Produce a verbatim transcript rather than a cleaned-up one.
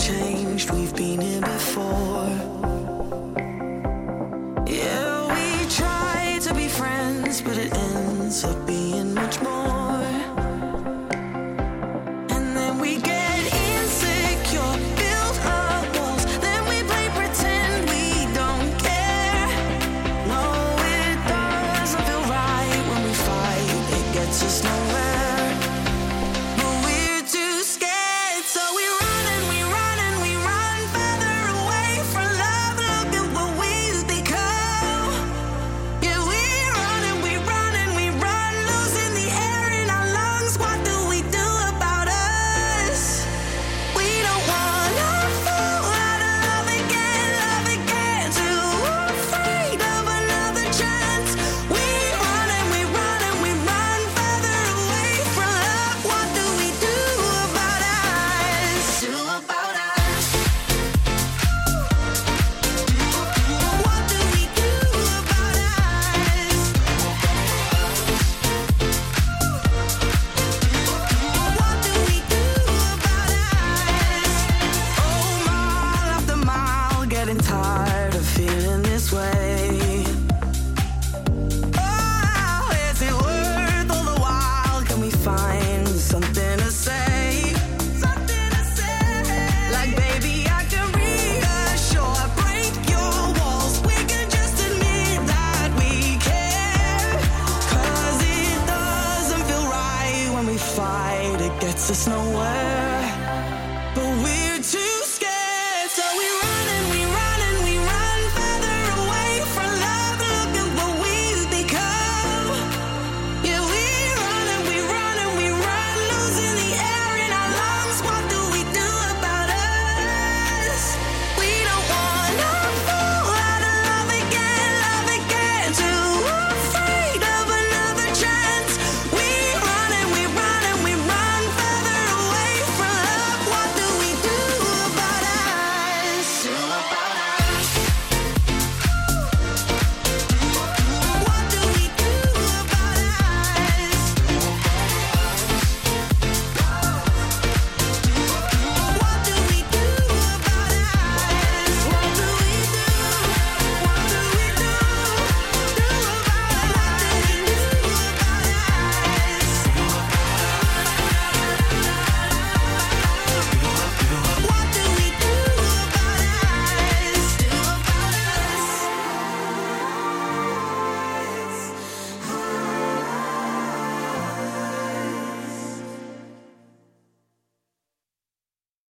changed, we've been here before. Yeah, we try to be friends, but it ends up being much more. And then we get insecure, build up walls, then we play pretend we don't care. No, it doesn't feel right when we fight, it gets us nowhere. But we're too scared, so we run and we run and we run further away from love. Look at what we've become. Yeah, we run and we run and we run, losing the air in our lungs. What do we do about us? We don't wanna fall out of love again, love again. Too afraid of another chance. We run and we run and we run further away from love. What do we do about us? Do about us? What do we do about us? What do we do about us? Oh, mile after mile, getting tired of feeling this way. Oh, is it worth all the while? Can we find something to say? Something to say. Like, baby, I can reassure, break your walls. We can just admit that we care. 'Cause it doesn't feel right when we fight, it gets us nowhere.